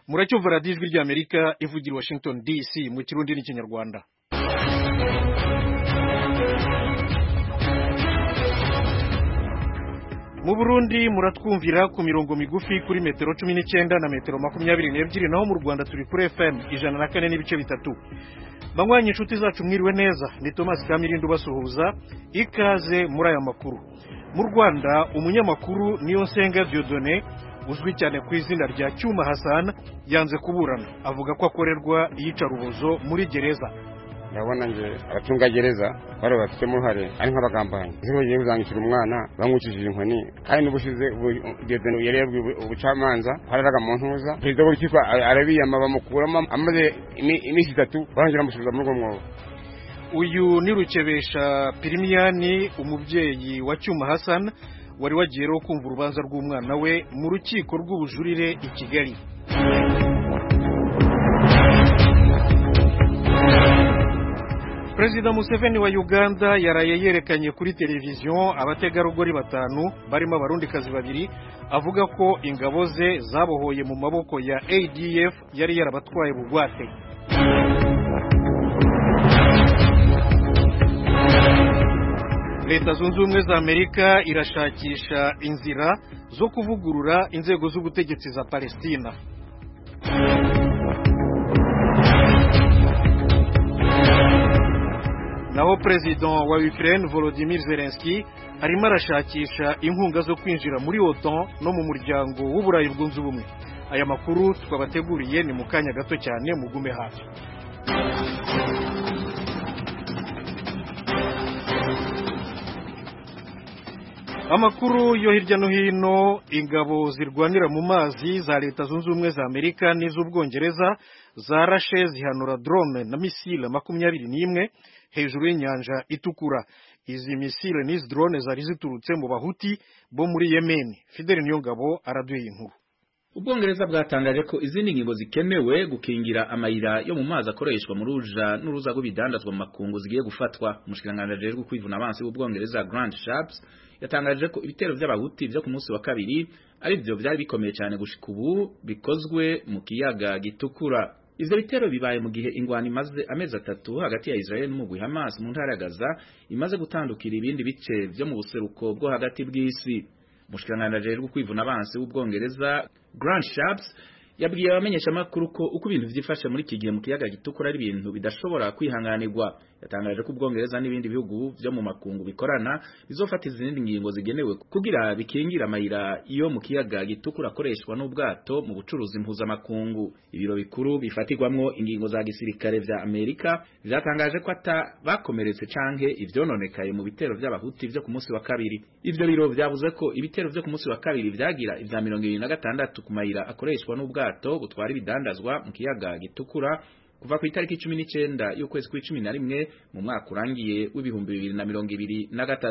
muracyumva radiyo ijwi ry'Amerika ivugira i Washington DC mu Kirundi n'Ikinyarwanda. Mu Burundi muratwumvira ku mirongo migufi kuri metero 19 na metero 22, naho mu Rwanda turi kuri FM 104 n'ibice bitatu. Banywanyi inshuti zacu mwiriwe neza, ni Thomas Kamirindu basuhuza, ikaze muri aya makuru. Mu Rwanda umunyamakuru Niyonsenga Dieudonné uzwi cyane ku izina rya Cyuma Hassan yanze kuburana, avuga ko akorerwa iyicarubozo muri gereza. Ndabona nje abatunga gereza bari bafite muhare ari nk'abagambanyi zero giye kuzangikira umwana bamwukishije inkoni kandi n'ubushize Dieudonné yarebwe ubucamanza hararaga mu ntuza perezida w'urukiko arabiyama bamukuramo amaze imisi 3 barangira musubiza muri mwobo. Uyu ni Rukebesha Pirimiyani, umubyeyi wa Cyuma Hassan wari wagiye ro kumva urubanza rw'umwana we mu rukiko rw'ubujurire i Kigali. President Museveni wa Uganda yaraye yerekanye kuri televiziyo abategarugori 5 barimo abarundikazi 2 avuga ko ingabo ze zabohoye mu maboko ya ADF yari yarabatwaye bugwate. Leta Zunze Ubumwe za Amerika irashakisha inzira zo kuvugurura inzego z'ubutegetsi za Palestina. Naho President wa Ukraine Volodymyr Zelensky arimo arashakisha inkunga zo kwinjira muri OTAN no mu muryango w'Uburayi bwunze ubumwe. Aya makuru twabateguriye ni mukanya gato cyane, mugume hafi. Amakuru yo hirya no hino, ingabo zirwanira mu mazi za Leta Zunze Ubumwe za Amerika n'iz'Ubwongereza zarashe zihanura drone na misile 21 hejuru y'inyanja itukura. Izi misile n'izi drone zari ziturutse mu Bahuti bo muri Yemen. Fidel Niyongabo araduye inkuru. Ubwongereza bwatangaje ko izindi ngingo zikenewe gukingira amayira yo mu mazi akoreshwa mu ruja n'uruza rw'ibidandazwa mu makungu zigiye gufatwa. Umushikiranganje ajejwe kwivuna abansi w'Ubwongereza Grant Shapps yatangaje ko ibitero by'Abahuti byo ku munsi wa kabiri ari byo byari bikomeye cyane gushika ubu bikozwe mu kiyaga gitukura. Ivyo bitero bibaye mu gihe ingwani imaze amezi 3 hagati ya Israel n'umugwi Hamas mu ntara ya Gaza imaze gutandukira ibindi bice byo mu buseruko bwo hagati bw'isi. Umushikiranganje ajejwe kwivuna abansi w'Ubwongereza Grant Shapps yabwiye abamenyesha makuru ko uko ibintu vyifashe muri iki gihe mu kiyaga gitukura ari ibintu bidashobora kwihanganirwa. Yatangaje ko Ubwongereza n'ibindi bihugu byo mu makungu bikorana bizofata izindi ngingo zigenewe kugira bikingira amayira iyo mu kiyaga gitukura akoreshwa n'ubwato mu bucuruzi mpuzamakungu. Ibiro bikuru bifatirwamwo ingingo za gisirikare vya Amerika vyatangaje ko bakomeretse canke ivyononekaye mu bitero by'Abahuti byo ku munsi wa kabiri. Ivyo biro vyavuze ko ibitero byo ku munsi wa kabiri vyagira ivya 26 ku mayira akoreshwa n'ubwato butwara ibidandazwa mu kiyaga gitukura kuva ku itariki 19 y'ukwezi kwa 11 mu mwaka urangiye w'ibihumbi 2023.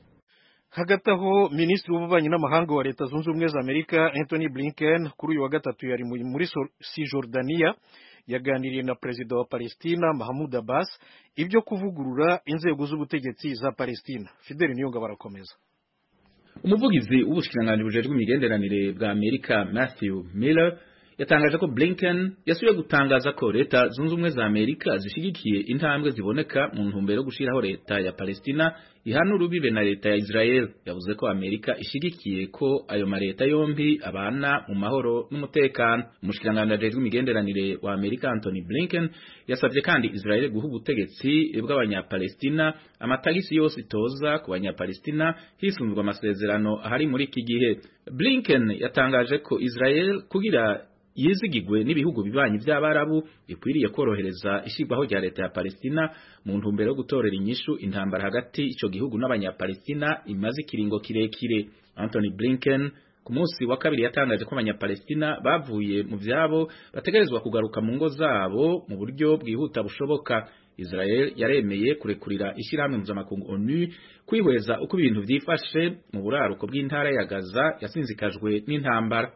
Hagati aho Minisitiri w'Ububanyi n'Amahanga wa Leta Zunze Ubumwe za Amerika Anthony Blinken kuri uyu wa gatatu yari muri Cisjordania yaganiriye na Perezida wa Palestina Mahmoud Abbas ibyo kuvugurura inzego z'ubutegetsi za Palestina. Fidel Niyonga barakomeza. Umuvugizi w'ubushikiranganje bujejwe imigenderanire bwa Amerika Matthew Miller yatangaje ko Blinken yasubiye gutangaza ko Leta Zunze Ubumwe za Amerika zishigikiye intambwe ziboneka mu ntumbero gushiraho leta ya Palestina ihana urubibe na leta ya Israel. Yavuze ko Amerika ishigikiye ko ayo mareta yombi abana mu mahoro n'umutekano. Umushikiranganje ajejwe imigenderanire wa Amerika Anthony Blinken yasabye kandi Israel guha ubutegetsi bw'abanyapalestina amatagisi yose itoza ku banyapalestina hisunzwe amasezerano ahari muri iki gihe. Blinken yatangaje ko Israel kugira yizigigwe n'ibihugu bibanyi by'Abarabu bikwiriye korohereza ishigwaho rya leta ya Palestina mu ntumbero yo gutorera inyishu intambara hagati ico gihugu n'abanyapalestina imaze kiringo kirekire. Anthony Blinken ku munsi wa kabiri yatangaje ko abanyapalestina bavuye mu vyabo bategerezwa kugaruka mu ngo zabo mu buryo bwihuta bushoboka. Israel yaremeye kurekurira ishyirahamwe mpuzamakungu ONU kwihweza uko ibintu vyifashe mu buraruko bw'intara ya Gaza yasinzikajwe n'intambara.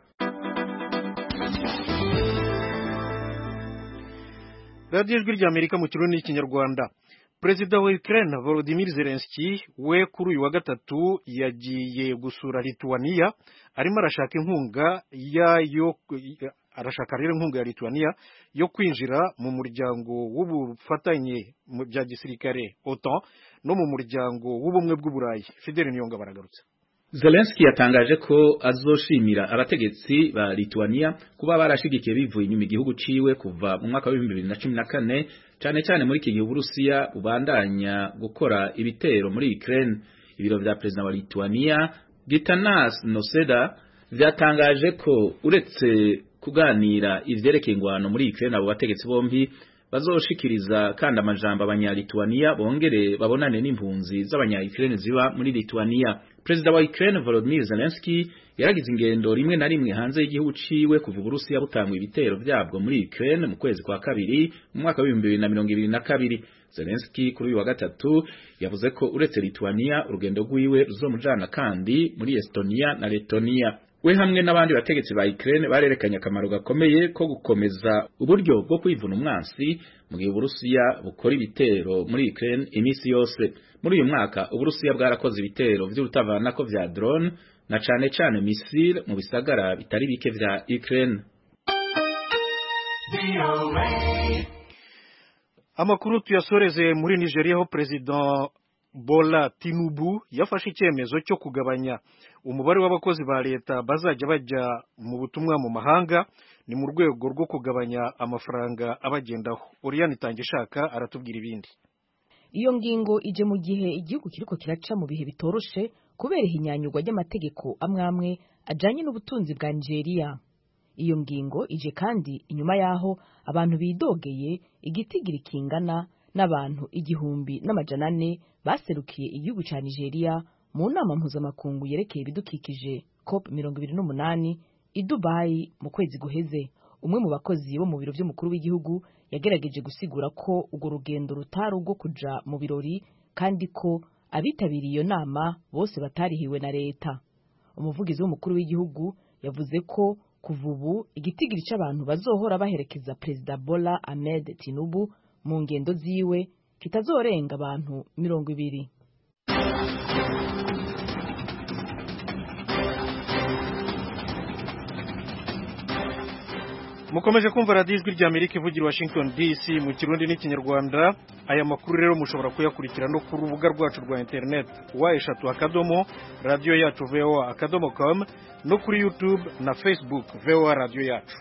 Radio Ijwi ry'Amerika mu Kirundi n'Ikinyarwanda. Perezida wa Ukraine Volodymyr Zelensky we kuri uyu wa gatatu yagiye gusura Lithuania arimo arashaka inkunga arashaka rero inkunga ya Lithuania yo kwinjira mu muryango w'ubufatanye bya gisirikare OTAN no mu muryango w'ubumwe bw'uburayi. Fidel Niyonga baragarutse. Zelensky yatangaje ko azoshimira abategetsi ba Lithuania kuba barashigikiye bivuye inyuma igihugu ciwe kuva mu mwaka wa 2014 cyane muri iki gihe Uburusiya bubandanya gukora ibitero muri Ukraine. Ibiro vya president wa Lithuania Gitanas Nausėda vyatangaje ko uretse kuganira ivyerekeye ingwano muri Ukraine abo bategetsi bombi bazoshikiriza kandi amajambo abanya-Lithuania bongere babonane n'impunzi z'abanya-Ukraine ziba muri Lithuania. President wa Ukraine Volodymyr Zelensky yaragize ingendo rimwe na rimwe hanze y'igihugu ciwe kuva Uburusiya butangwa ibitero vyabwo muri Ukraine mu kwezi kwa kabiri mu mwaka wa 2022. Zelensky kuri uyu wa gatatu yavuze ko uretse Lithuania urugendo rwiwe ruzomujana kandi muri Estonia na Letonia. We hamwe n'abandi bategetsi ba Ukraine barerekanye akamaro gakomeye ko gukomeza uburyo bwo kwivuna umwansi mu gihe Uburusiya bukora ibitero muri Ukraine imisi yose. Muri uyu mwaka Uburusiya bwarakoze ibitero vy'urutavanako vya drone na cane missile mu bisagara bitari bike vya Ukraine. Amakuru tuyasoreze muri Nigeria ho President Bola Tinubu yafashe icyemezo cyo kugabanya umubare w'abakozi ba leta bazajya bajya mu butumwa mu mahanga ni mu rwego rwo kugabanya amafaranga abagendaho. Oriane Tangishaka aratubwira ibindi. Iyo ngingo ije mu gihe igihugu kiriko kiraca mu bihe bitoroshe kubera ihinyanyurwa ry'amategeko amwamwe ajanye n'ubutunzi bwa Nigeria. Iyo ngingo ije kandi inyuma yaho abantu bidogeye igitigiri kingana n'abantu 1,400 baserukiye igihugu ca Nigeria mu nama mpuzamakungu yerekeye ibidukikije COP28 i Dubai mu kwezi guheze. Umwe mu bakozi bo mu biro by'umukuru w'igihugu yagerageje gusigura ko urwo rugendo rutari urwo kuja mu birori kandi ko abitabiriye iyo nama bose batarihiwe na leta. Umuvugizi w'umukuru w'igihugu yavuze ko kuva ubu igitigiri c'abantu bazohora baherekeza Perezida Bola Ahmed Tinubu mu ngendo ziwe kitazorenga abantu 200. Mukomeje kumva Radio Ijwi ry'Amerika ivugira Washington DC mu Kirundi n'Ikinyarwanda. Aya makuru rero mushobora kuyakurikira no ku rubuga rwacu rwa internet wa3.radio yacu voa.com no kuri YouTube na Facebook VOA Radio yacu.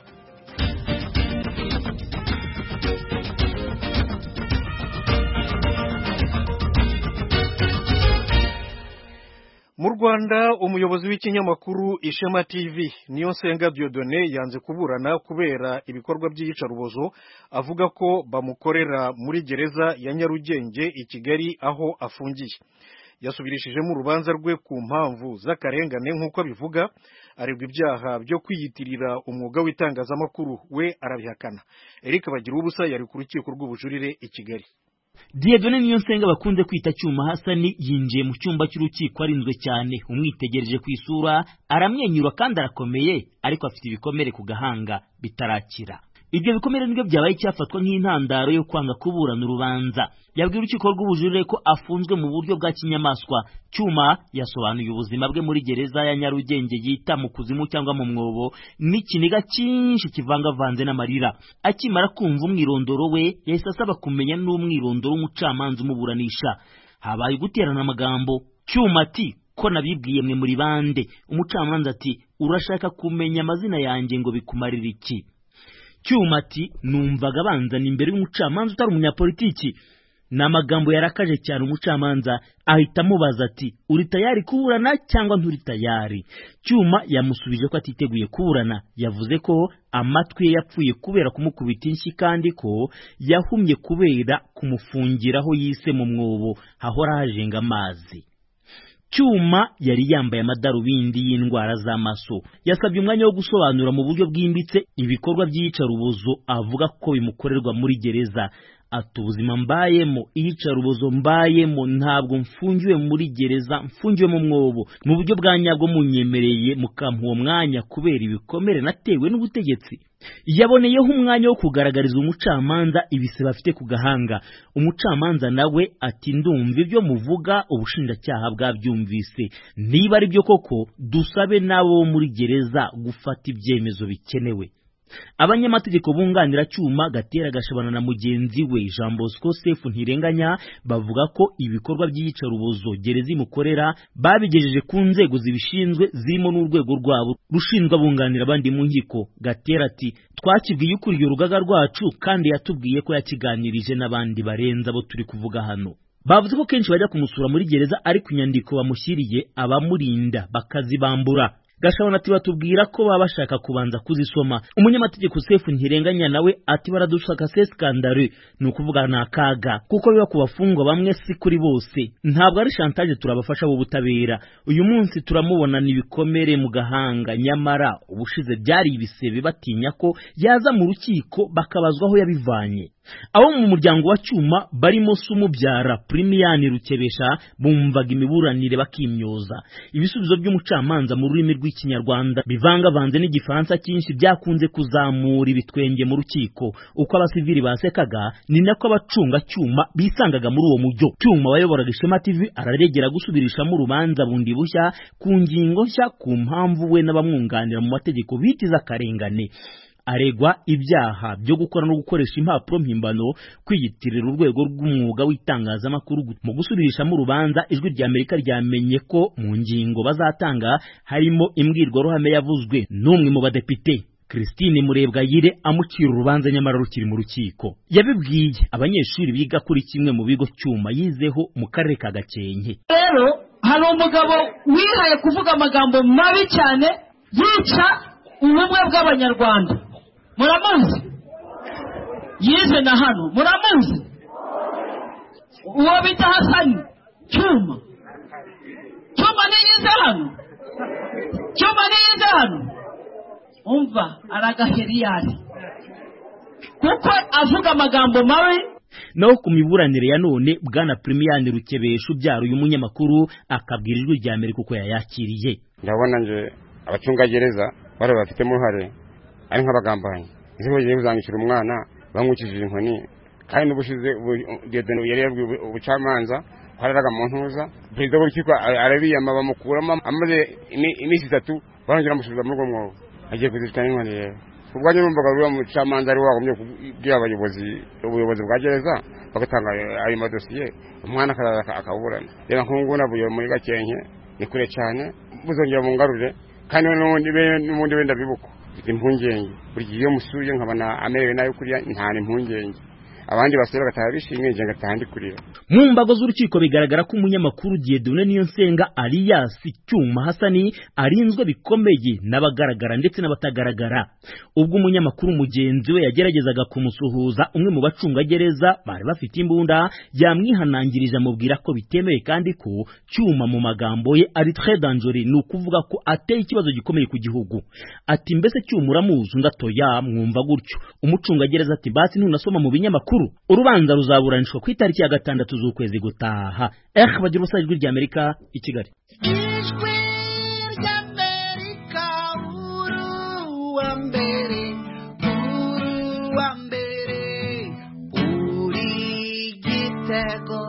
Mu Rwanda umuyobozi w'ikinyamakuru Ishema TV Niyonsenga Dieudonné yanze kuburana kubera ibikorwa by'iyicarubozo avuga ko bamukorera muri gereza ya Nyarugenge i Kigali aho afungiye. Yasubirishijemo urubanza rwe ku mpamvu z'akarengane nk'uko bivuga, aregwa ibyaha byo kwiyitirira umwuga w'itangazamakuru, we arabihakana. Eric Bagirubusa yari ku rukiko rw'ubujurire i Kigali. Dieudonné Niyonsenga bakunze kwita Cyuma Hasani yinjiye mu cyumba cy'urukiko arinzwe cyane. Umwitegereje ku isura aramwenyura kandi arakomeye, ariko afite ibikomere ku gahanga bitarakira. Ibyo bikomere nibyo byabaye cyafatwa nk'intandaro yo kwanga kuburana urubanza. Yabwiye urukiko rw'ubujurire ko afunzwe mu buryo bwa kinyamaswa. Cyuma yasobanuye ubuzima bwe muri gereza ya Nyarugenge yita mu kuzimu cyangwa mu mwobo n'ikiniga cyinshi kivangavanze n'amarira. Akimara kumva umwirondoro we yahise asaba kumenya n'umwirondoro w'umucamanza umuburanisha. Habaye guterana amagambo. Cyuma ati ko nabibwiye mwe muri bande. Umucamanza ati urashaka kumenya amazina yanjye ngo bikumarira iki? Cyuma ati numvaga banzana imbere y'umucamanza utari umunyapolitiki. N'amagambo yarakaje cyane umucamanza ahita amubaza ati uri tayari kuburana cyangwa nturi tayari? Cyuma yamusubije ko atiteguye kuburana. Yavuze ko amatwi ye yapfuye kubera kumukubita inshyi kandi ko yahumye kubera kumufungiraho yise mu mwobo hahora hajenga amazi. Cyuma yari yambaye amadarubindi y'indwara z'amaso. Yasabye umwanya wo gusobanura mu buryo bwimbitse ibikorwa by'iyicarubozo avuga ko bimukorerwa muri gereza. Ati ubuzima mbayemo, iyicarubozo mbayemo, ntabwo mfungiwe muri gereza, mfungiwe mu mwobo. Mu buryo bwa nyabwo munyemereye mukampa uwo mwanya kubera ibikomere natewe n'ubutegetsi. Yaboneyeho umwanya wo kugaragariza umucamanza ibise bafite ku gahanga. Umucamanza nawe ati ndumva ibyo muvuga ubushinjacyaha bwabyumvise. Niba ari byo koko dusabe nabo muri gereza gufata ibyemezo bikenewe. Abanyamategeko bunganira Cyuma, Gatera Gashabana na mugenzi we Jean Bosco Sefu Ntirenganya bavuga ko ibikorwa by'iyicarubozo gereza imukorera babigejeje ku nzego zibishinzwe zirimo n'urwego rwabo rushinzwe bunganira abandi mu nkiko. Gatera ati twakibwiye ukuriye urugaga rwacu kandi yatubwiye ko yakiganirije n'abandi barenza abo turi kuvuga hano. Bavuze ko kenshi bajya kumusura muri gereza ariko inyandiko bamushyiriye abamurinda bakazibambura. Gashabana ati batubwira ko baba bashaka kubanza kuzisoma. Umunyamategeko Sefu Ntirenganya nawe ati baradushaka skandale, ni ukuvuga nakaga kuko biba kubafungwa bamwe si kuri bose. Ntabwo ari chantage turabafasha bo butabera. Uyu munsi turamubona nibikomere mu gahanga, nyamara ubushize byari ibisebe batinya ko yaza mu rukiko bakabazwaho yabivanye. Abo mu muryango wa Cyuma barimo Sumubyara Primian Rukebesha bumvaga imiburanire bakimyoza. Ibisubizo by'umucamanza mu rurimi rw'Ikinyarwanda bivangavanze n'igifaransa cyinshi byakunze kuzamura ibitwenge mu rukiko. Uko abasivili basekaga ni nako abacunga Cyuma bisangaga muri uwo mujyo. Cyuma wayoboraga Ishema TV araregera gusubirishamo urubanza bundi bushya ku ngingo nshya ku mpamvu we n'abamwunganira mu mategeko bitiza akarengane. Aregwa ibyaha byo gukora no gukoresha impapuro mpimbano, kwiyitirira urwego rw'umwuga w'itangazamakuru. Mu gusubirishamo urubanza, Ijwi rya Amerika ryamenye ko mu ngingo bazatanga harimo imbwirwaruhame yavuzwe n'umwe mu badepite Christine Murebwayire amucira urubanza nyamara rukiri mu rukiko. Yabibwiye abanyeshuri biga kuri kimwe mu bigo Cyuma yizeho mu karere ka Gakenke. Rero hari umugabo wihaye kuvuga amagambo mabi cyane yica ubumwe bw'Abanyarwanda. Muramuzi? Yize na hano. Muramuzi? Uwo bita Hasani Cyuma. Cyuma ni yize hano. Cyuma ni yize hano. Umva aragaheriyari. Kuko avuga amagambo mabi. Naho ku miburanire ya none, Bwana Primian Rukebesha ubyara uyu munyamakuru akabwira Ijwi rya Amerika uko yayakiriye. Ndabona nje abacungagereza bari bafitemo uruhare ari nk'abagambanyi. Izo bagiye kuzangishira umwana bamwukishije inkoni, kandi n'ubushize Diedone yari yabwiye ubucamanza hararaga mu ntuza perezida w'urukiko arabiyama bamukuramo amaze iminsi 3 barongera amusubiza muri mwobo agiye kuzirikana inkoni rero. Ubwo nyine numvaga ruri mu camanza ari wagomye kubwira ubuyobozi bwa gereza bagatanga ayo madosiye umwana akaburana. Rero nkungu nabuye muri Gakenke ni kure cyane, buzongera mu ngarure kandi n'ubundi wenda bibuko impungenge. Buri gihe musuye nkabana amerewe nayo kuriya nta impungenge, abandi basera gatara bishimye nje gatandi kuriya. Mu mbago z'urukiko bigaragara ko umunyamakuru Diedone Niyonsenga alias Cyuma Hasani arinzwe bikomeye n'abagaragara ndetse n'abatagaragara. Ubwo umunyamakuru mugenzi we yageragezaga kumusuhuza, umwe mu bacunga gereza bari bafite imbunda yamwihanangirije amubwira ko bitemewe kandi ko Cyuma mu magambo ye ari très dangereux, ni ukuvuga ko ateye ikibazo gikomeye ku gihugu. Ati mbese Cyuma uramuzi? Ndatoya mwumva gutyo. Umucunga gereza ati basi ntunasoma mu binyamakuru. Urubanza ruzaburanishwa ku itariki ya 6 z'ukwezi gutaha. Bagira ubusa Ijwi rya Amerika i Kigali. Ijwi rya Amerika uruwa mbere uri Gitego.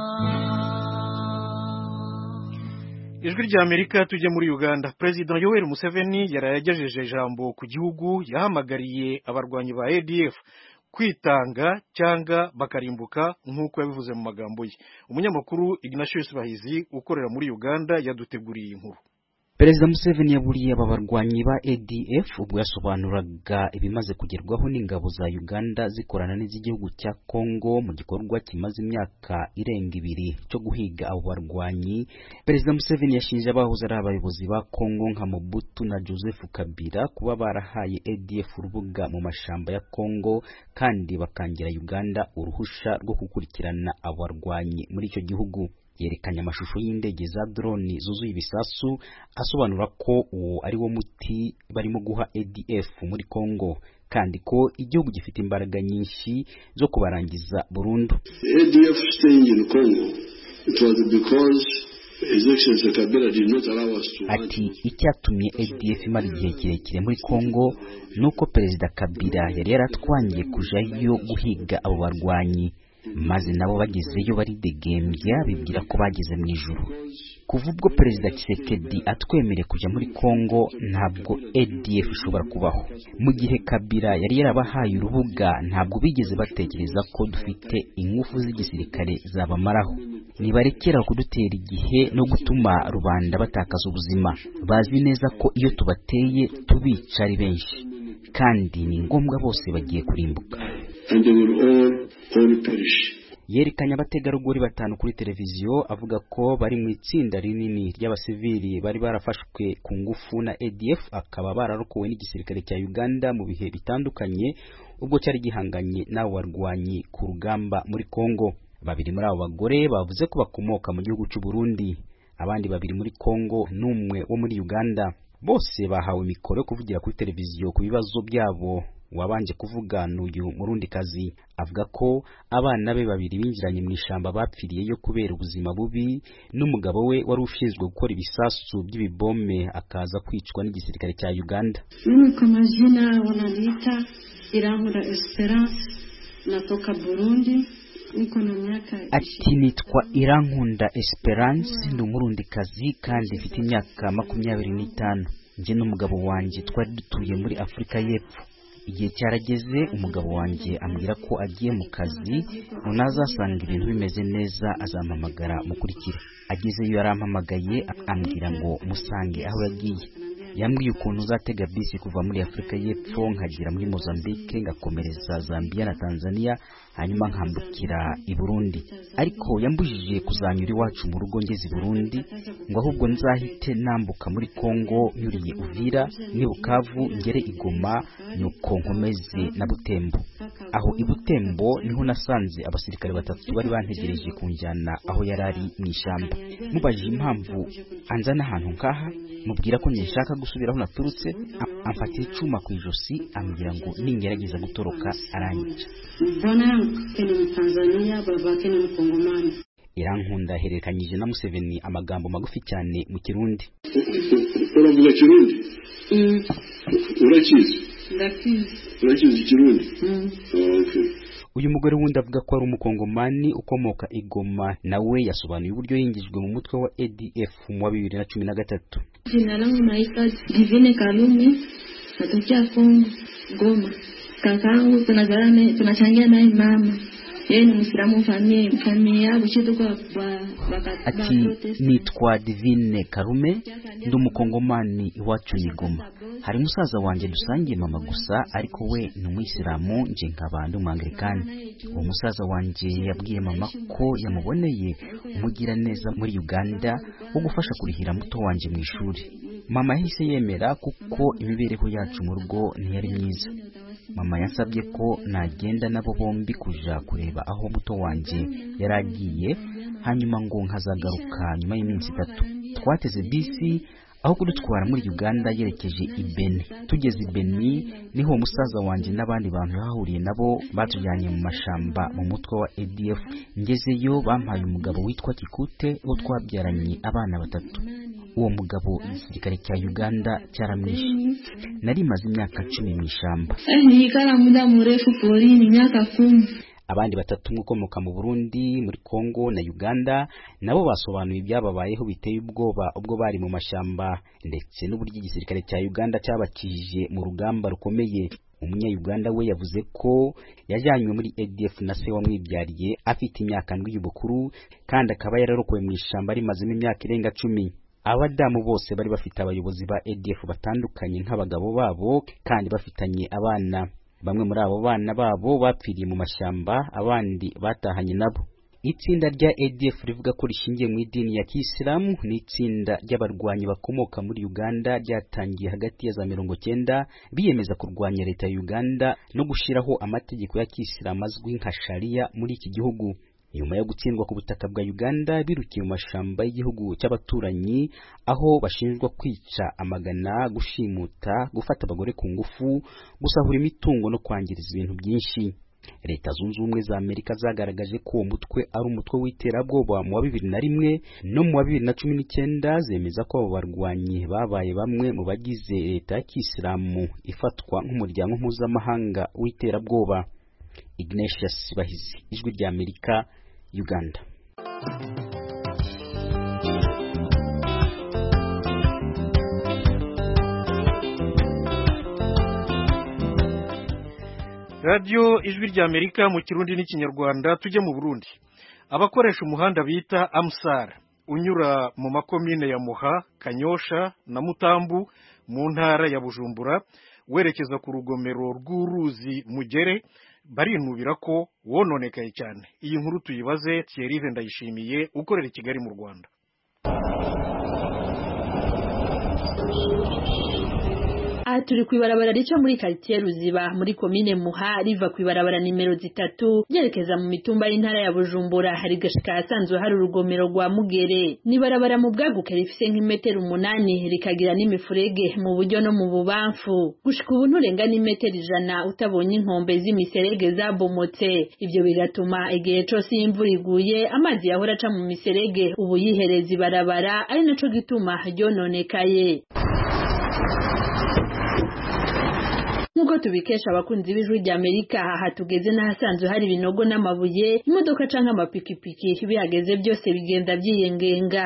Ijwi rya Amerika tujye muri Uganda. President Yoweri Museveni yarayagejeje ijambo ku gihugu, yahamagariye abarwanyi ba ADF kwitanga cyangwa bakarimbuka nk'uko yabivuze mu magambo ye. Umunyamakuru Ignatius Bahizi ukorera muri Uganda yaduteguriye inkuru. Perezida Museveni yaburiye aba barwanyi ba ADF ubwo yasobanuraga ibimaze kugerwaho n'ingabo za Uganda zikorana n'iz'igihugu cya Kongo mu gikorwa kimaze imyaka irenga 2 cyo guhiga abo barwanyi. Perezida Museveni yashinje abahoze ari abayobozi ba Kongo nka Mobutu na Joseph Kabila kuba barahaye ADF urubuga mu mashamba ya Kongo kandi bakangira Uganda uruhusha rwo gukurikirana abo barwanyi muri icyo gihugu. Yerekanye amashusho y'indege za drone zuzuye ibisasu asobanura ko uwo ari wo muti barimo guha ADF muri Kongo kandi ko igihugu gifite imbaraga nyinshi zo kubarangiza burundu. ADF staying in Congo, it was because His Excellency Kabila did not allow us to. Ati icyatumye ADF imara igihe kirekire muri Kongo nuko Perezida Kabila yari yaratwangiye kujayo guhiga abo barwanyi, maze nabo bagezeyo baridegembya bibwira ko bageze mu ijuru. kuva ubwo perezida Tshisekedi atwemereye kujya muri Kongo ntabwo ADF ishobora kubaho. Mu gihe Kabila yari yarabahaye urubuga ntabwo bigeze batekereza ko dufite ingufu z'igisirikare zabamaraho. Nibarekera kudutera igihe no gutuma rubanda batakaza ubuzima. Bazi neza ko iyo tubateye tubica ari benshi kandi ni ngombwa bose bagiye kurimbuka. And they will all perish. Yerekanye abategarugori batanu kuri televiziyo avuga ko bari mu itsinda rinini ry'abasivili bari barafashwe ku ngufu na ADF, akaba bararokowe n'igisirikare cya Uganda mu bihe bitandukanye ubwo cyari gihanganye n'abo barwanyi ku rugamba muri Kongo. Babiri muri abo bagore bavuze ko bakomoka mu gihugu cy'u Burundi, abandi babiri muri Kongo n'umwe wo muri Uganda. Bose bahawe mikoro yo kuvugira kuri televiziyo ku bibazo byabo. Wabanje kuvuga n'uyu Murundikazi avuga ko abana be babiri binjiranye mu ishamba bapfiriyeyo kubera ubuzima bubi, n'umugabo we wari ushinzwe gukora ibisasu by'ibibome akaza kwicwa n'igisirikare cya Uganda. Mimi kwa majina wananiita Irankunda Esperance, natoka Burundi. Ati nitwa Irankunda Esperance, ndi Umurundikazi kandi mfite imyaka 25. Nje n'umugabo wanjye twari dutuye muri Afrika y'Epfo. Igihe cyarageze umugabo wanjye ambwira ko agiye mu kazi, unazasanga ibintu bimeze neza azampamagara mukurikira. Agezeyo yarampamagaye ambwira ngo musange aho yagiye. Yambwiye ukuntu uzatega bisi kuva muri Afrika y'Epfo nkagera muri Mozambique ngakomereza Zambia na Tanzania hanyuma nkambukira i Burundi. Ariko yambujije kuzanyura iwacu mu rugo ngeze i Burundi, ngo ahubwo nzahite nambuka muri Kongo nyuriye Uvira ni Bukavu ngere i Goma nuko nkomeze na Butembo. Aho i Butembo niho nasanze abasirikare batatu bari bantegereje kunjyana aho yarari mu ishamba. Mubajije impamvu anzana ahantu nkaha, mubwira ko nshaka gusubira aho naturutse, amfatira icuma ku ijosi ambwira ngo ningerageza gutoroka aranyica. Irankunda herekanyije na Museveni amagambo magufi cyane mu Kirundi. Uravuga Kirundi? Urakizi? Urakizi Kirundi? Okay. Uyu mugore wundi avuga ko ari umukongomani ukomoka i Goma, nawe yasobanuye uburyo yingijwe mu mutwe wa ADF mu wa 2013. Jina langu naitwa Divine Kalumi, natokea Kongo, Goma. Kakangu tunachangia naye mama. Yeye ni Muislamu, familia yabo chituko ati nitwa Divine Karume, ndi umukongomani iwacu ni Goma. Hari musaza wanjye dusangiye mama gusa, ariko we ni Umuyisilamu nje nkaba ndi Umwanglikani. Uwo musaza wanjye yabwiye mama ko yamuboneye umugira neza muri Uganda wo gufasha kurihira muto wanjye mu ishuri. Mama yahise yemera kuko imibereho yacu mu rugo ntiyari myiza. Mama yansabye ko nagenda nabo bombi kuja kureba aho muto wanjye yaragiye, hanyuma ngo nkazagaruka nyuma y'iminsi 3. Twateze bisi aho kudutwara muri Uganda yerekeje i Beni. Tugeze i Beni niho musaza wanjye n'abandi bantu bahuriye nabo batujyanye mu mashamba mu mutwe wa ADF. Ngezeyo bampaye umugabo witwa Kikute wo twabyaranye abana 3. Uwo mugabo igisirikare cya Uganda cyaramwishe. Nari maze imyaka 10 mu ishamba. Nikara muda mrefu porini imyaka 10. Abandi 3 ukomoka mu Burundi, muri Kongo na Uganda nabo basobanuye ibyababayeho biteye ubwoba ubwo bari mu mashamba, ndetse n'uburyo igisirikare cya Uganda cyabakije mu rugamba rukomeye. Umunya-Uganda we yavuze ko yajyanywe muri ADF na se wamwibyariye afite imyaka 7 y'ubukuru, kandi akaba yararokowe mu ishamba rimazemo imyaka irenga 10. Abadamu bose bari bafite abayobozi ba ADF batandukanye nk'abagabo babo kandi bafitanye abana. Bamwe muri abo bana babo bapfiriye mu mashyamba, abandi batahanye nabo. Itsinda rya ADF rivuga ko rishingiye mu idini ya Kisilamu n'itsinda ry'abarwanyi bakomoka muri Uganda ryatangiye hagati ya za 90 biyemeza kurwanya leta ya Uganda no gushiraho amategeko ya Kisilamu azwi nka Sharia muri iki gihugu. Nyuma yo gutsindwa ku butaka bwa Uganda, birukiye mu mashamba y'igihugu cy'abaturanyi aho bashinjwa kwica amagana, gushimuta, gufata abagore ku ngufu, gusahura imitungo no kwangiriza ibintu byinshi. Leta Zunze Ubumwe za Amerika zagaragaje ko uwo mutwe ari umutwe w'iterabwoba mu wa 2001 no mu wa 2019, zemeza ko abo barwanyi babaye bamwe mu bagize leta ya Kisilamu ifatwa nk'umuryango mpuzamahanga w'iterabwoba. Ignatius Bahizi, Ijwi rya Amerika, Uganda. Radio Ijwi ry'Amerika mu Kirundi n'Ikinyarwanda. Tujye mu Burundi. Abakoresha umuhanda bita Amsar unyura mu makomine ya Muha, Kanyosha na Mutambu mu ntara ya Bujumbura werekeza ku rugomero rw'uruzi Mugere barinubira ko wononekaye cyane. Iyi nkuru tuyibaze Thierry Ndayishimiye ukorera i Kigali mu Rwanda. Aha turi kwibarabara rica muri quartier Ruziba muri komine Muha riva kwibarabara nimero 3 ryerekeza mu mitumba y'intara ya Bujumbura hari gashika asanzwe hari urugomero rwa Mugere. Ni barabara mu bwaguke rifise nk'imetero 8 rikagira n'imifurege mu buryo no mu bubamfu. Gushika ubu nturenga n'imetero 100 utabonye inkombe z'imiserege zabomotse. Ivyo bigatuma igihe cyose imvura iguye amazi yahora aca mu miserege ubu yihereza ibarabara ari naco gituma ryononekaye. Nuko tubikesha abakunzi b'Ijwi ry'Amerika aha tugeze n'ahasanzwe hari ibinogo n'amabuye imodoka canke amapikipiki bihageze byose bigenda byiyengenga.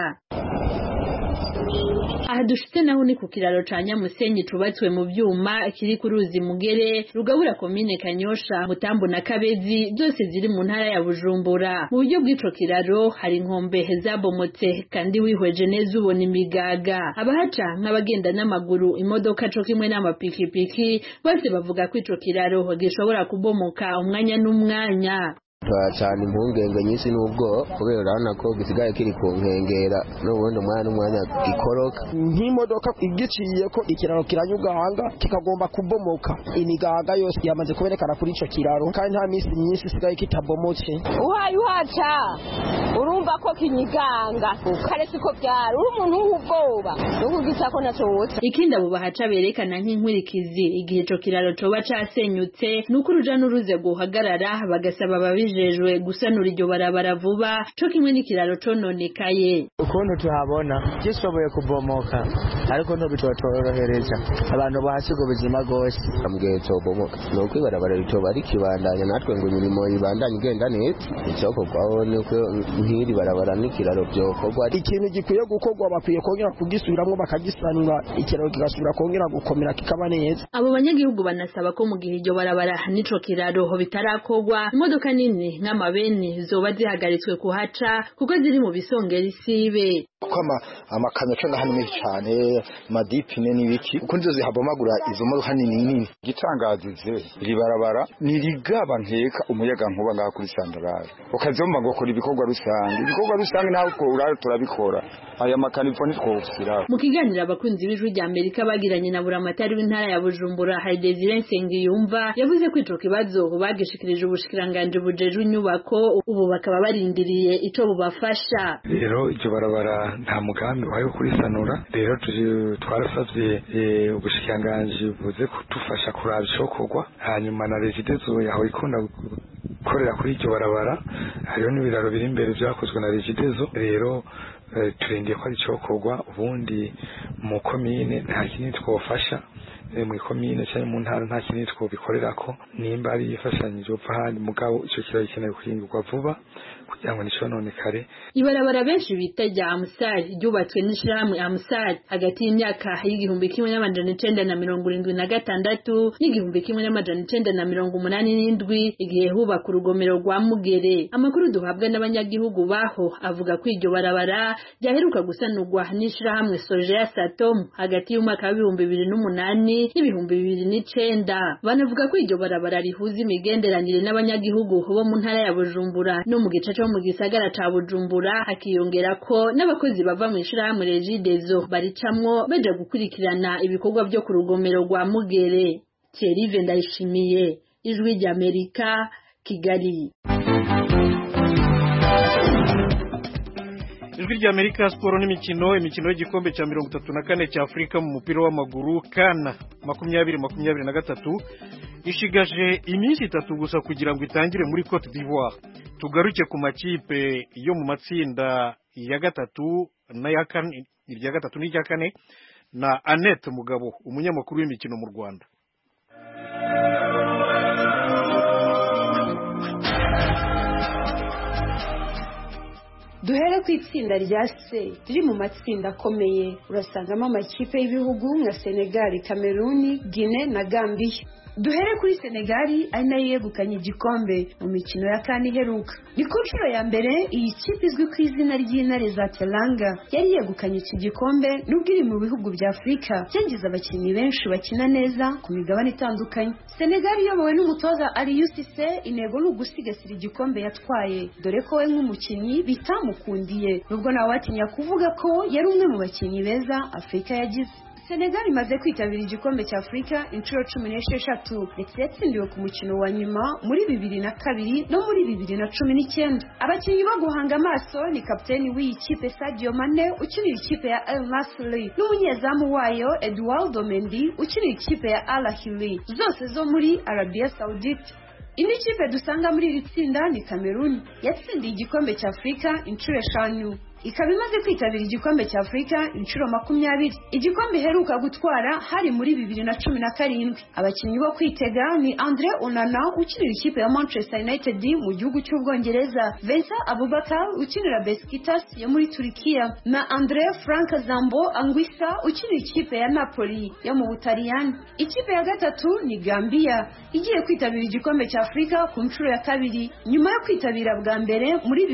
Aha dushitse naho ni ku kiraro ca Nyamusenyi cubatswe mu vyuma kiri ku ruzi Mugere rugabura komine Kanyosha, Mutambu na Kabezi byose ziri mu ntara ya Bujumbura. Mu buryo bw'ico kiraro hari inkombe zabomotse kandi wihweje neza ubona imigaga. Abahaca nk'abagenda n'amaguru imodoka co kimwe n'amapikipiki bose bavuga ko ico kiraro gishobora kubomoka umwanya n'umwanya. Cyane impungenge nyinshi n'ubwo kubera urabona ko gisigaye kiri ku nkengera n'ubundi umwanya gikoroka nk'imodoka igiciye ko ikiraro kiranyugahanga kikagomba kubomoka. Imigaga yose yamaze kuberekana kuri ico kiraro kandi nta minsi myinshi isigaye kitabomotse. Uhaca urumva ko kinyiganga kare siko byaro uri umuntu w'ubwoba n'ukugisa ko naco wose. Ikindi abo bahaca berekana nk'inkurikizi igihe ico kiraro coba casenyutse nuko uruja n'uruze guhagarara bagasaba babijejwe gusanura iryo barabara vuba co kimwe n'ikiraro cononekaye. Ukuntu tuhabona gishoboye kubomoka ariko no bitotorohereza abantu bahasiga ubuzima gose. Ambwiye cobomoka no kwibarabara ritoba rikibandanya natwe ngo imirimo ibandanye igenda neza icokorwaho nuko nk'iri barabara n'ikiraro byokorwa. Ikintu gikwiye gukorwa bakwiye kongera kugisubiramwo bakagisanura ikiraro kigasubira kongera gukomera kikaba neza. Abo banyagihugu banasaba ko mu gihe iryo barabara n'ico kiraro bitarakorwa imodoka nini nk'amabeni zoba zihagaritswe kuhaca kuko ziri mu bisongera isibe. Kuko amakamyo cyo hanini cyane madipine n'ibiki uko nzo zihabomagura izo modoka nini. Gitangazize iri barabara nirigaba nkeka umuyaga nkuba ngaha kuri Sandarari ukazomba ngo kora ibikorwa rusange naho ko uraro turabikora aya makanifo nitwofira. Mu kiganiro abakunzi b'Ijwi ry'Amerika bagiranye na buramatari w'intara ya Bujumbura hari Desire Nsengiyumva yavuze ko ico kibazo bagishikirije ubushikiranganje bujeje inyubako ubu bakaba barindiriye ico bubafasha. Rero iryo barabara nta mugambi wayo kurisanura rero twarasavye ubushikiranganje buze kudufasha kuraba icokorwa hanyuma na Regidezo yaho ikunda gukorera kuri iryo barabara hariho n'ibiraro biri imbere byakozwe na Regidezo. Rero turengeye ko ari icokorwa ubundi mu komine nta kintu twofasha mu komine cyangwa mu ntara nta kintu twobikorerako nimba ari ifashanyije upfa handi mugabo ico kiraro gikeneye guhingurwa vuba kugira ngo nishononekare. Ibarabara benshi bita rya Amsar ryubatswe n'ishirahamwe Amsar hagati y'imyaka y'igihumbi kimwe n'amajana 1976 n'igihumbi kimwe n'amajana 1987 igihe hubaka urugomero rwa Mugere. Amakuru duhabwa n'abanyagihugu baho avuga ko iryo barabara ryaheruka gusanurwa n'ishirahamwe Sojeya Satom hagati y'umwaka wa 2008 n'ibihumbi 2009. Banavuga ko iryo barabara rihuza imigenderanire n'abanyagihugu bo mu ntara ya Bujumbura no mu gice cyo mu gisagara ca Bujumbura hakiyongera ko n'abakozi bava mu ishirahamwe Regidezo baricamwo baje gukurikirana ibikorwa byo ku rugomero rwa Mugere. Thierry Ndayishimiye, Ijwi ry'Amerika, Kigali. Ijwi ry'Amerika siporo n'imikino y'igikombe cya 34 cya Afrika mu mupira w'amaguru kana 2023 ishigaje iminsi 3 gusa kugira ngo itangire muri Cote d'Ivoire. Tugaruke ku makipe yo mu matsinda ya gatatu na ya kane, irya gatatu n'irya kane na Annette Mugabo umunyamakuru w'imikino mu Rwanda. Duhere ku itsinda rya C riri mu matsinda akomeye urasangamo amakipe y'ibihugu nka Senegal, Cameroon, Guinea na Gambia. duhere kuri Senegali ari nayo yegukanye igikombe mu mikino ya kane iheruka. Ni ku nshuro ya mbere iyi kipe izwi ku izina ry'intare za Teranga yari yegukanye iki gikombe nubwo iri mu bihugu bya Afurika byagize abakinnyi benshi bakina neza ku migabane itandukanye. Senegal iyobowe n'umutoza Aliou Cissé intego ni ugusigasira igikombe yatwaye dore ko we nk'umukinnyi bitamukundiye nubwo nawe watinya kuvuga ko yari umwe mu bakinnyi beza Afurika yagize. Senegal imaze kwitabira igikombe cya Afurika inshuro 16 ndetse yatsindiwe ku mukino wa nyuma muri 2002 no muri 2019. Abakinnyi bo guhanga amaso ni kapiteni w'iyi kipe Sadio Mane ukinira ikipe ya Al Nassr n'umunyezamu wayo Eduardo Mendy ukinira ikipe ya Al Ahly zose zo muri Arabia Saudite. Indi kipe dusanga muri iri tsinda ni Cameroon yatsindiye igikombe cya Afurika inshuro 5 ikaba imaze kwitabira igikombe cya Afurika inshuro 20. Igikombe heruka gutwara hari muri 2017. Abakinnyi bo kwitega ni Andre Onana ukinira ikipe ya Manchester United mu gihugu cy'Ubwongereza, Vincent Aboubakar ukinira Besiktas yo muri Turkiya na Andre Frank Zambo Anguissa ukinira ikipe ya Napoli yo mu Butaliyani. Ikipe ya gatatu ni Gambia igiye kwitabira igikombe cya Afurika ku nshuro ya 2 nyuma yo kwitabira bwa mbere muri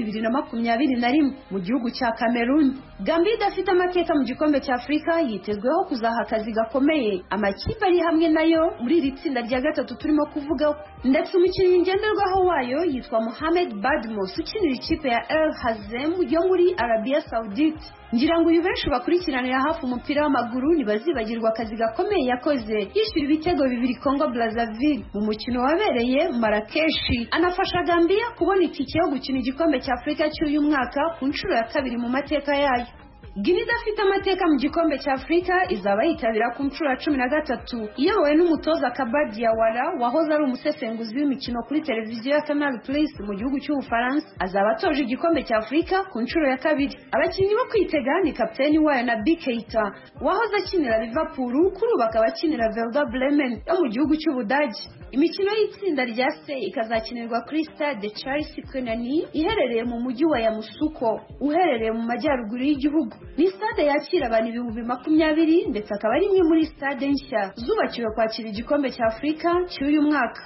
2021 mu gihugu cya Cameroon. Gambia idafite amateka mu gikombe cya Afurika yitezweho kuzaha akazi gakomeye amakipe ari hamwe nayo muri iri tsinda rya gatatu turimo kuvugaho, ndetse umukinnyi ngenderwaho wayo yitwa Mohamed Badmos ukinira ikipe ya El Hazem yo muri Arabia Saudite. Ngira ngo uyu benshi bakurikiranira hafi umupira w'amaguru ntibazibagirwa akazi gakomeye yakoze yishyura ibitego 2 Congo Brazzaville mu mukino wabereye Marrakesh, anafasha Gambia kubona itike yo gukina igikombe cya Afurika cy'uyu mwaka ku nshuro ya 2 mu mateka yayo. Guinea idafite amateka mu gikombe cya Afurika izaba yitabira ku nshuro ya 13 iyobowe n'umutoza Kabadi Diawara wahoze ari umusesenguzi w'imikino kuri televiziyo ya Canal Plus mu gihugu cy'Ubufaransa. Azaba atoje igikombe cya Afurika ku nshuro ya 2. Abakinnyi bo kwitega ni kapiteni wayo Naby Keita wahoze akinira Liverpool kuri ubu akaba akinira Werder Bremen yo mu gihugu cy'Ubudage. Imikino y'itsinda rya C ikazakinirwa kuri Stade Charles Kounani iherereye mu mujyi wa Yamoussoukro uherereye mu majyaruguru y'igihugu. Ni stade yakira abantu 20,000 ndetse akaba ari imwe muri stade nshya zubakiwe kwakira igikombe cya Afurika cy'uyu mwaka.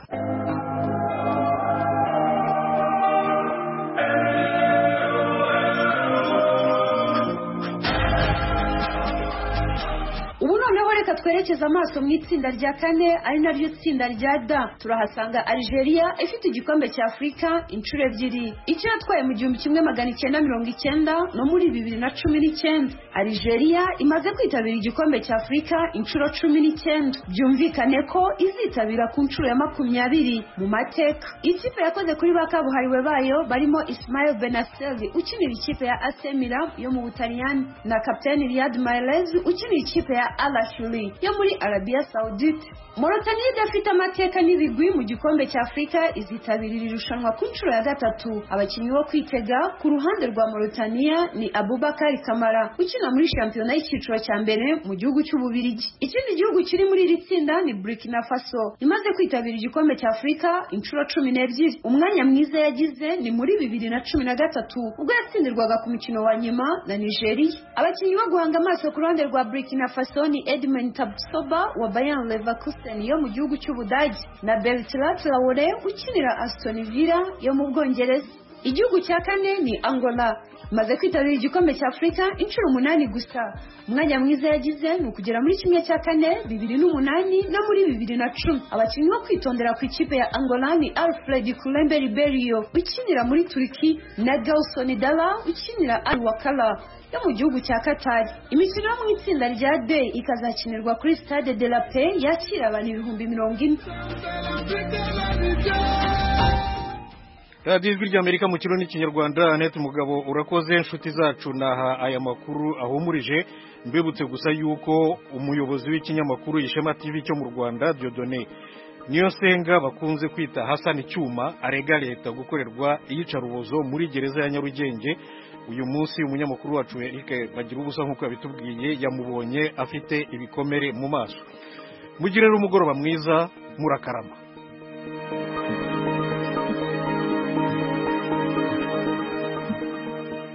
Ubu noneho reka twerekeza amaso mu itsinda rya 4 ari naryo tsinda rya D. Turahasanga Algeria ifite igikombe cya Afurika inshuro 2. Icyo yatwaye mu 1990 no muri 2019. Algeria imaze kwitabira igikombe cya Afurika inshuro 19. Byumvikane ko izitabira ku nshuro ya 20 mu mateka. Ikipe yakoze kuri bakabuhariwe bayo barimo Ismail Benasseri ukinira ikipe ya AC Milan yo mu Butaliyani na kapiteni Riyad Mahrez ukinira ikipe ya Al Ahly yo muri Arabia Saudite. Mauritania idafite amateka n'ibigwi mu gikombe cya Afurika izitabirira irushanwa ku nshuro ya 3. Abakinnyi bo kwitega ku ruhande rwa Mauritania ni Aboubakar Kamara ukina muri shampiyona y'icyiciro cya mbere mu gihugu cy'Ububiligi. Ikindi gihugu kiri muri iri tsinda ni Burkina Faso imaze kwitabira igikombe cya Afurika inshuro 12. Umwanya mwiza yagize ni muri 2013 ubwo yatsindirwaga ku mukino wa nyuma na Nigeria. Abakinnyi bo guhanga amaso ku ruhande rwa Burkina Faso ni Edmond Tabsoba wa Bayer Leverkusen yo mu gihugu cy'Ubudage na Bertrand Traoré ukinira Aston Villa yo mu Bwongereza. Igihugu cya 4 ni Angola maze kwitabira igikombe cya Afurika inshuro 8 gusa. Umwanya mwiza yagize ni ukugera muri 1/4 2008 no muri 2010. Abakinnyi bo kwitondera ku ikipe ya Angola ni Alfred Kulembe Ribeiro ukinira muri Turki na Gelson Dalla ukinira Al Wakala yo mu gihugu cya Qatar. Imikino yo mu itsinda rya D ikazakinirwa kuri Stade de la Paix yakira abantu 40,000. Radio Ijwi ry'Amerika mu kirundi n'ikinyarwanda. Annette Mugabo urakoze. Inshuti zacu naha aya makuru ahumurije, mbibutse gusa yuko umuyobozi w'ikinyamakuru Ishema TV cyo mu Rwanda Dieudonné Niyonsenga bakunze kwita Hassan Cyuma arega leta gukorerwa iyicarubozo muri gereza ya Nyarugenge. Uyu munsi umunyamakuru wacu Eric bagira ubusa nkuko yabitubwiye yamubonye afite ibikomere mu maso. Mugire rero umugoroba mwiza murakarama.